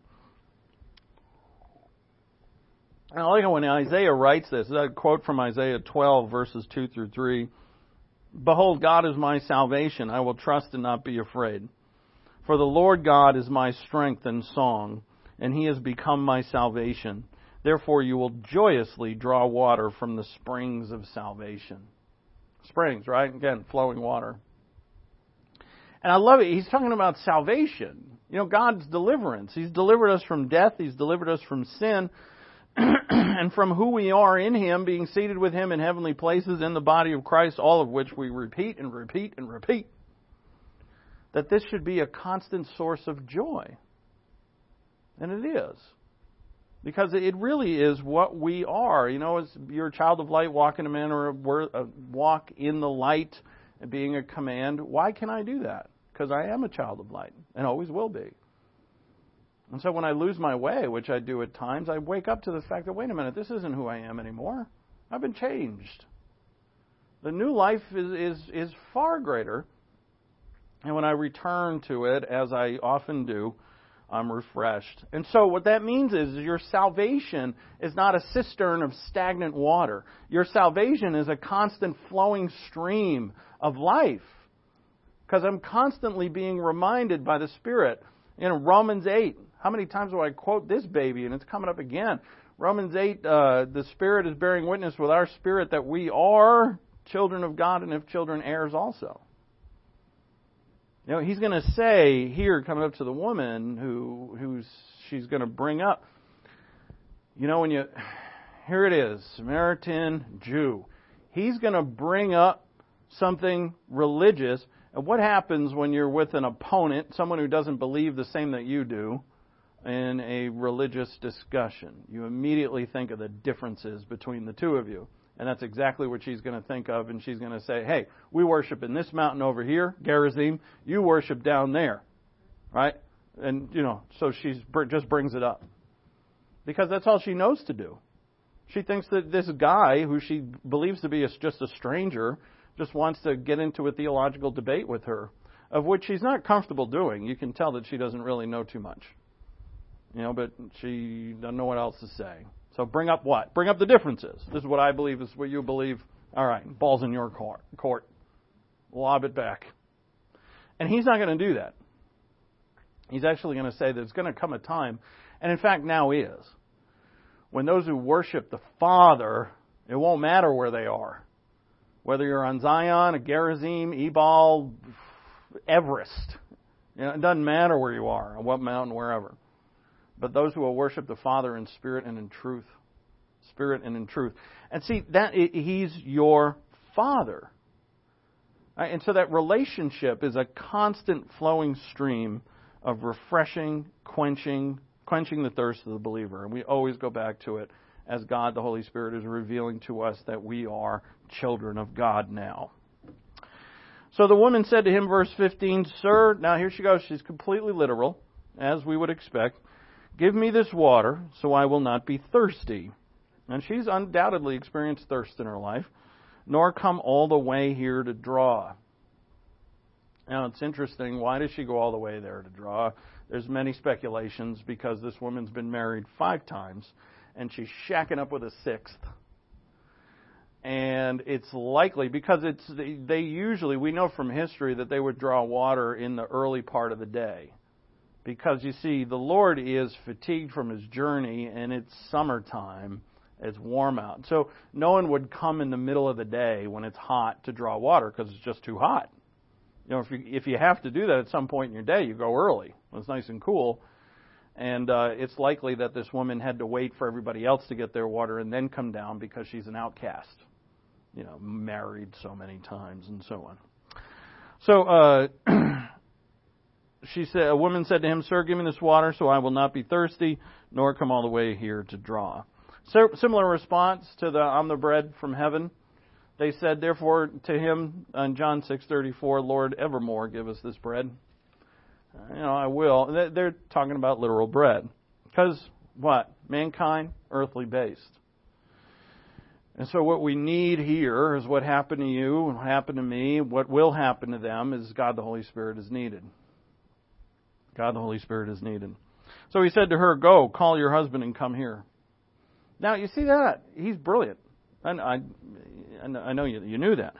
And I like it when Isaiah writes this. That quote from Isaiah 12, verses 2 through 3. Behold, God is my salvation. I will trust and not be afraid. For the Lord God is my strength and song, and He has become my salvation. Therefore you will joyously draw water from the springs of salvation. Springs, right? Again, flowing water. And I love it. He's talking about salvation. God's deliverance. He's delivered us from death. He's delivered us from sin. And from who we are in Him, being seated with Him in heavenly places in the body of Christ, all of which we repeat and repeat and repeat. That this should be a constant source of joy. And it is. Because it really is what we are. As you're a child of light, walk in a manner of walk in the light, being a command. Why can I do that? Because I am a child of light and always will be. And so when I lose my way, which I do at times, I wake up to the fact that, wait a minute, this isn't who I am anymore. I've been changed. The new life is far greater. And when I return to it, as I often do, I'm refreshed. And so what that means is your salvation is not a cistern of stagnant water. Your salvation is a constant flowing stream of life. Because I'm constantly being reminded by the Spirit. In Romans 8, how many times do I quote this baby? And it's coming up again. Romans 8, the Spirit is bearing witness with our spirit that we are children of God, and if children, heirs also. You know, he's going to say here, coming up to the woman who she's going to bring up, you know, here it is, Samaritan Jew. He's going to bring up something religious. And what happens when you're with an opponent, someone who doesn't believe the same that you do, in a religious discussion? You immediately think of the differences between the two of you. And that's exactly what she's going to think of. And she's going to say, hey, we worship in this mountain over here, Gerizim. You worship down there. Right? And, you know, so she just brings it up. Because that's all she knows to do. She thinks that this guy, who she believes to be just a stranger, just wants to get into a theological debate with her, of which she's not comfortable doing. You can tell that she doesn't really know too much. You know, but she doesn't know what else to say. So bring up what? Bring up the differences. This is what I believe, this is what you believe. All right, ball's in your court. Lob it back. And he's not going to do that. He's actually going to say that there's going to come a time, and in fact now is, when those who worship the Father, it won't matter where they are. Whether you're on Zion, a Gerizim, Ebal, Everest. You know, it doesn't matter where you are, on what mountain, wherever. But those who will worship the Father in spirit and in truth. Spirit and in truth. And see, He's your Father. Right? And so that relationship is a constant flowing stream of refreshing, quenching the thirst of the believer. And we always go back to it as God, the Holy Spirit, is revealing to us that we are children of God now. So the woman said to him, verse 15, Sir, now here she goes, she's completely literal, as we would expect. Give me this water, so I will not be thirsty. And she's undoubtedly experienced thirst in her life, nor come all the way here to draw. Now, it's interesting. Why does she go all the way there to draw? There's many speculations, because this woman's been married 5 times, and she's shacking up with a 6th. And it's likely, because they usually, we know from history that they would draw water in the early part of the day. Because, you see, the Lord is fatigued from His journey, and it's summertime. It's warm out. So no one would come in the middle of the day when it's hot to draw water, because it's just too hot. You know, if you have to do that at some point in your day, you go early when it's nice and cool. And it's likely that this woman had to wait for everybody else to get their water and then come down, because she's an outcast. You know, married so many times and so on. So she said, a woman said to him, Sir, give me this water so I will not be thirsty, nor come all the way here to draw. So, similar response to the I'm the bread from heaven. They said, therefore, to him in John 6:34, Lord, evermore give us this bread. You know, I will. They're talking about literal bread. Because what? Mankind, earthly based. And so what we need here is what happened to you, what happened to me, what will happen to them is God the Holy Spirit is needed. God the Holy Spirit is needed. So he said to her, Go, call your husband and come here. Now, you see that? He's brilliant. I know you knew that.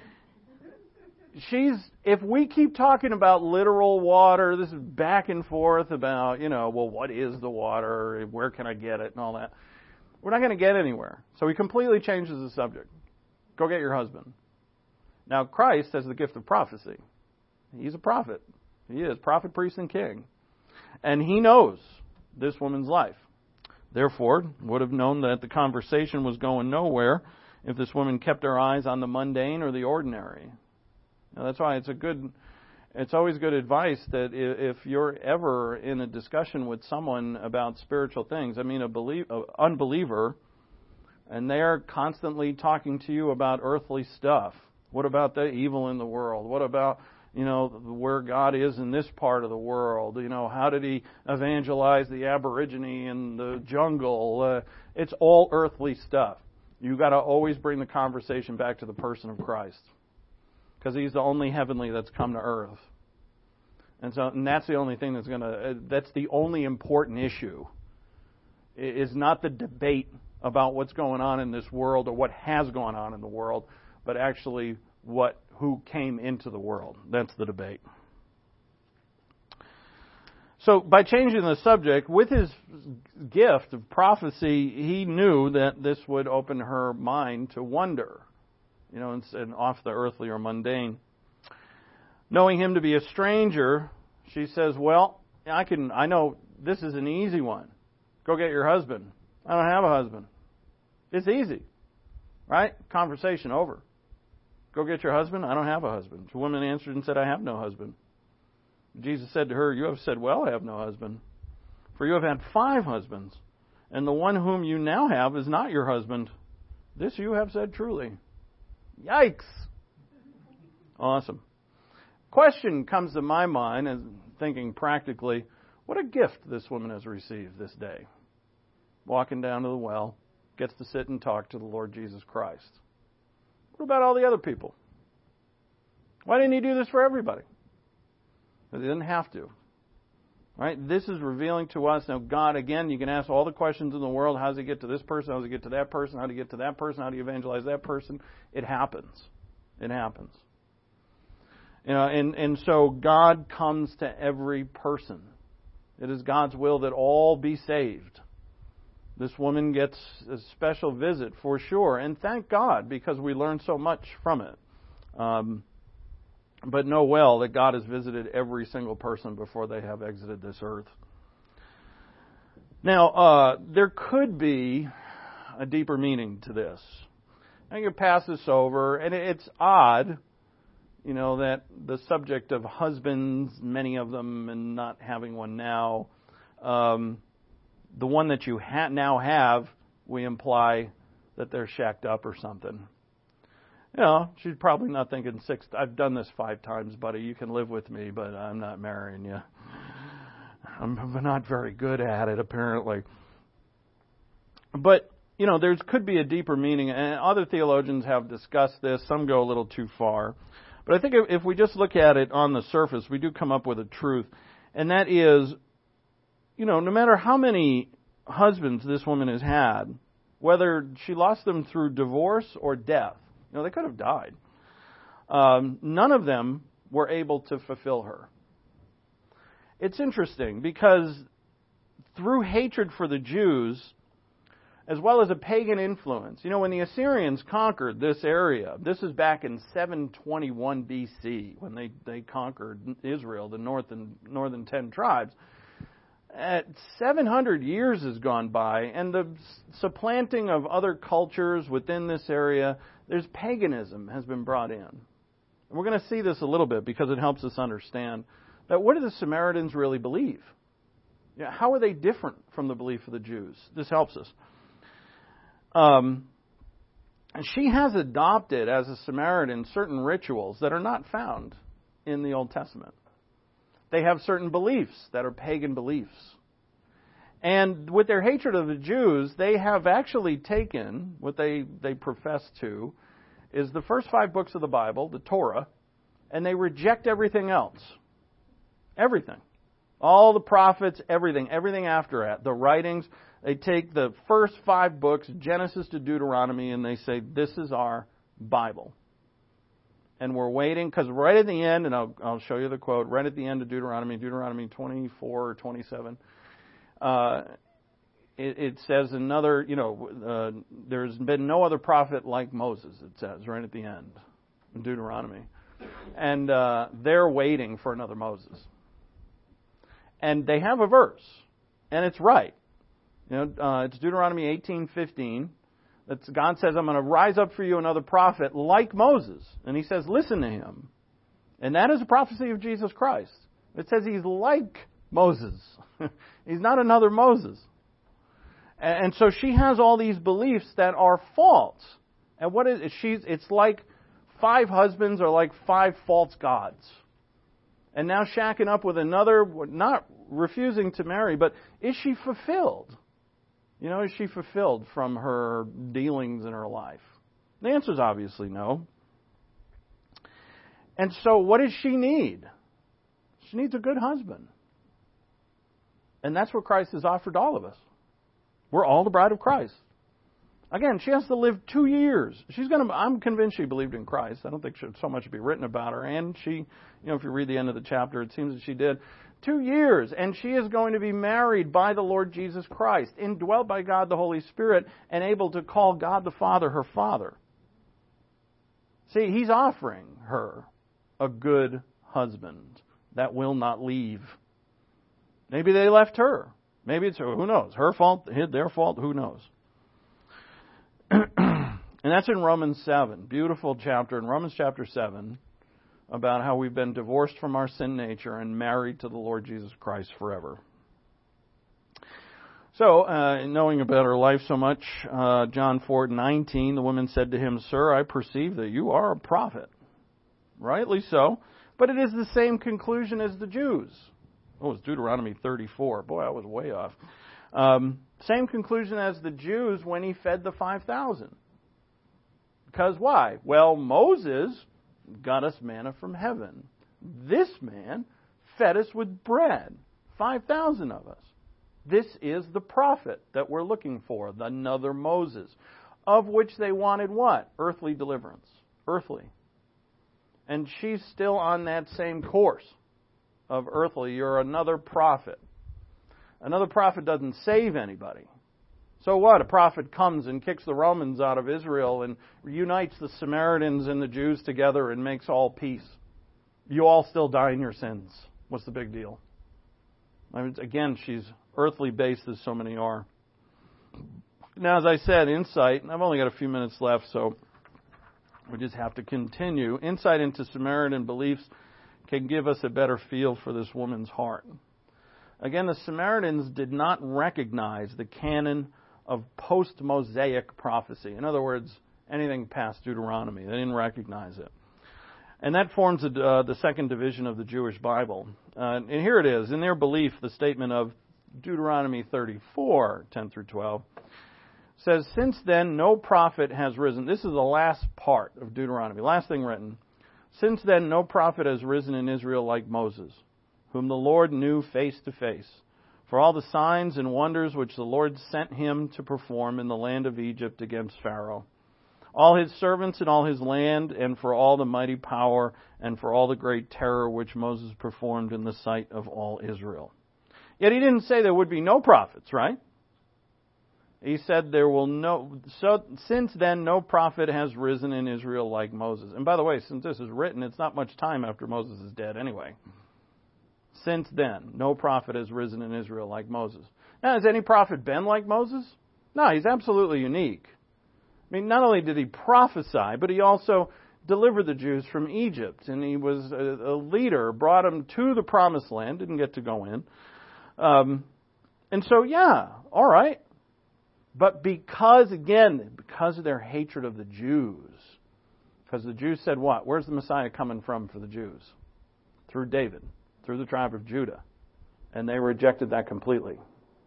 If we keep talking about literal water, this is back and forth about, well, what is the water? Where can I get it? And all that. We're not going to get anywhere. So he completely changes the subject. Go get your husband. Now, Christ has the gift of prophecy. He's a prophet. He is prophet, priest, and king. And he knows this woman's life. Therefore, would have known that the conversation was going nowhere if this woman kept her eyes on the mundane or the ordinary. Now, that's why it's always good advice that if you're ever in a discussion with someone about spiritual things, an unbeliever, and they're constantly talking to you about earthly stuff. What about the evil in the world? What about, where God is in this part of the world? How did He evangelize the Aborigine in the jungle? It's all earthly stuff. You've got to always bring the conversation back to the person of Christ, because He's the only heavenly that's come to earth. And that's the only thing that's the only important issue, is not the debate about what's going on in this world or what has gone on in the world, but actually who came into the world. That's the debate. So by changing the subject, with his gift of prophecy, he knew that this would open her mind to wonder, and off the earthly or mundane. Knowing him to be a stranger, she says, well, I know this is an easy one. Go get your husband. I don't have a husband. It's easy, right? Conversation over. Go get your husband. I don't have a husband. The woman answered and said, I have no husband. Jesus said to her, you have said, well, I have no husband. For you have had 5 husbands, and the one whom you now have is not your husband. This you have said truly. Yikes. Awesome. Question comes to my mind, and thinking practically, what a gift this woman has received this day. Walking down to the well, gets to sit and talk to the Lord Jesus Christ. What about all the other people? Why didn't he do this for everybody? But he didn't have to. Right? This is revealing to us. Now, God, again, you can ask all the questions in the world. How does he get to this person? How does he get to that person? How do you get to that person? How do you evangelize that person? It happens. It happens. And so God comes to every person. It is God's will that all be saved. This woman gets a special visit for sure. And thank God, because we learn so much from it. But know well that God has visited every single person before they have exited this earth. Now, there could be a deeper meaning to this. I can pass this over, and it's odd, that the subject of husbands, many of them, and not having one now, the one that you now have, we imply that they're shacked up or something. She's probably not thinking I've done this 5 times, buddy. You can live with me, but I'm not marrying you. I'm not very good at it, apparently. But, there could be a deeper meaning, and other theologians have discussed this. Some go a little too far. But I think if we just look at it on the surface, we do come up with a truth. And that is, no matter how many husbands this woman has had, whether she lost them through divorce or death, they could have died. None of them were able to fulfill her. It's interesting because through hatred for the Jews, as well as a pagan influence, when the Assyrians conquered this area, this is back in 721 BC, when they conquered Israel, the northern 10 tribes. 700 years has gone by, and the supplanting of other cultures within this area, there's paganism has been brought in. And we're going to see this a little bit because it helps us understand that what do the Samaritans really believe? How are they different from the belief of the Jews? This helps us. She has adopted, as a Samaritan, certain rituals that are not found in the Old Testament. They have certain beliefs that are pagan beliefs. And with their hatred of the Jews, they have actually taken what they profess to is the first 5 books of the Bible, the Torah, and they reject everything else. Everything. All the prophets, everything after that. The writings, they take the first 5 books, Genesis to Deuteronomy, and they say, this is our Bible. And we're waiting, because right at the end, and I'll show you the quote, right at the end of Deuteronomy 24 or 27, it says another, there's been no other prophet like Moses, it says, right at the end in Deuteronomy. And they're waiting for another Moses. And they have a verse, and it's right. It's Deuteronomy 18:15. That God says, I'm going to rise up for you another prophet like Moses. And he says, listen to him. And that is a prophecy of Jesus Christ. It says he's like Moses. He's not another Moses. And so she has all these beliefs that are false. And what is it? It's like 5 husbands are like 5 false gods. And now shacking up with another, not refusing to marry, but is she fulfilled? Is she fulfilled from her dealings in her life? The answer is obviously no. And so what does she need? She needs a good husband. And that's what Christ has offered all of us. We're all the bride of Christ. Again, she has to live 2 years. I'm convinced she believed in Christ. I don't think so much should be written about her. And she, if you read the end of the chapter, it seems that she did. 2 years, and she is going to be married by the Lord Jesus Christ, indwelt by God the Holy Spirit, and able to call God the Father her Father. See, He's offering her a good husband that will not leave. Maybe they left her. Maybe it's, who knows, her fault, their fault, who knows. And that's in Romans 7, beautiful chapter in Romans chapter 7, about how we've been divorced from our sin nature and married to the Lord Jesus Christ forever. So, knowing about her life so much, John 4:19, the woman said to him, "Sir, I perceive that you are a prophet." Rightly so. But it is the same conclusion as the Jews. Oh, it's Deuteronomy 34. Boy, I was way off. Same conclusion as the Jews when he fed the 5,000. Because why? Well, Moses got us manna from heaven. This man fed us with bread. 5,000 of us. This is the prophet that we're looking for, another Moses, of which they wanted what? Earthly deliverance. Earthly. And she's still on that same course of earthly. You're another prophet. Another prophet doesn't save anybody. So what? A prophet comes and kicks the Romans out of Israel and unites the Samaritans and the Jews together and makes all peace. You all still die in your sins. What's the big deal? I mean, again, she's earthly based as so many are. Now, as I said, insight, and I've only got a few minutes left, so we just have to continue. Insight into Samaritan beliefs can give us a better feel for this woman's heart. Again, the Samaritans did not recognize the canon of post-Mosaic prophecy. In other words, anything past Deuteronomy. They didn't recognize it. And that forms the second division of the Jewish Bible. And here it is. In their belief, the statement of Deuteronomy 34, 10 through 12, says, "Since then no prophet has risen." This is the last part of Deuteronomy, last thing written. "Since then no prophet has risen in Israel like Moses, whom the Lord knew face to face, for all the signs and wonders which the Lord sent him to perform in the land of Egypt against Pharaoh, all his servants and all his land, and for all the mighty power and for all the great terror which Moses performed in the sight of all Israel." Yet he didn't say there would be no prophets, right? He said since then no prophet has risen in Israel like Moses. And by the way, since this is written, it's not much time after Moses is dead anyway. Since then, no prophet has risen in Israel like Moses. Now, has any prophet been like Moses? No, he's absolutely unique. I mean, not only did he prophesy, but he also delivered the Jews from Egypt. And he was a leader, brought them to the promised land, didn't get to go in. And so, yeah, all right. But because of their hatred of the Jews, because the Jews said what? Where's the Messiah coming from for the Jews? Through David, through the tribe of Judah. And they rejected that completely.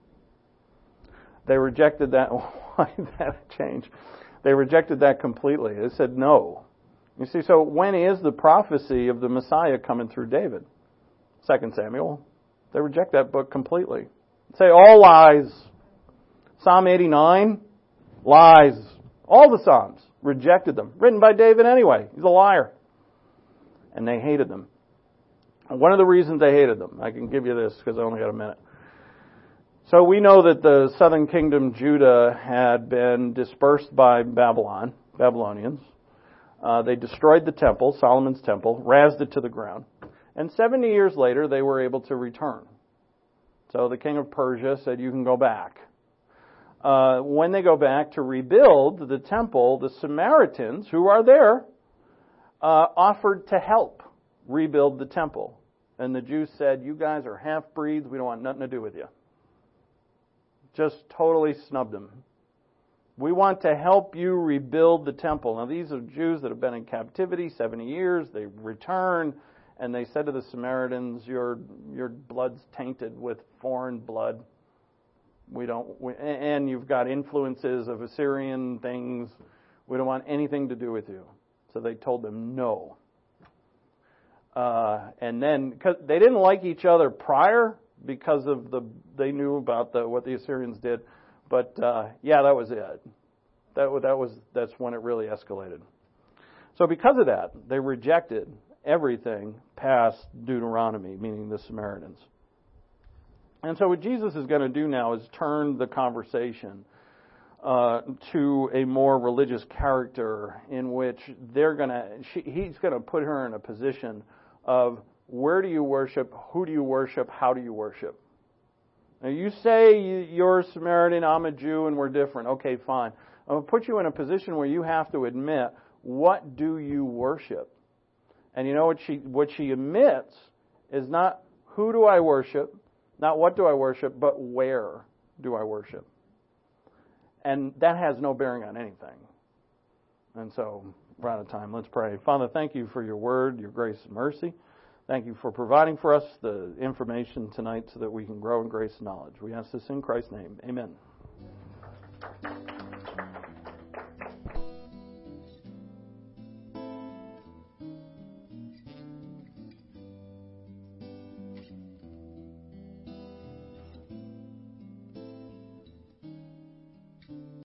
They rejected that. Why did that change? They rejected that completely. They said no. You see, so when is the prophecy of the Messiah coming through David? 2 Samuel. They reject that book completely. Say all lies. Psalm 89, lies. All the Psalms rejected them. Written by David anyway. He's a liar. And they hated them. And one of the reasons they hated them, I can give you this because I only got a minute. So we know that the southern kingdom, Judah, had been dispersed by Babylonians. They destroyed the temple, Solomon's temple, razed it to the ground. And 70 years later, they were able to return. So the king of Persia said, you can go back. When they go back to rebuild the temple, the Samaritans, who are there, offered to help rebuild the temple. And the Jews said, you guys are half-breeds, we don't want nothing to do with you. Just totally snubbed them. We want to help you rebuild the temple. Now these are Jews that have been in captivity 70 years. They return, and they said to the Samaritans, your blood's tainted with foreign blood. And you've got influences of Assyrian things. We don't want anything to do with you. So they told them no. And then, because they didn't like each other prior, because of they knew about what the Assyrians did. But, that was it. That's when it really escalated. So because of that, they rejected everything past Deuteronomy, meaning the Samaritans. And so what Jesus is going to do now is turn the conversation to a more religious character in which he's going to put her in a position of where do you worship, who do you worship, how do you worship. Now you say you're a Samaritan, I'm a Jew, and we're different. Okay, fine. I'm going to put you in a position where you have to admit, what do you worship? And you know what she admits is not who do I worship, not what do I worship, but where do I worship? And that has no bearing on anything. And so, we're out of time. Let's pray. Father, thank you for your word, your grace and mercy. Thank you for providing for us the information tonight so that we can grow in grace and knowledge. We ask this in Christ's name. Amen.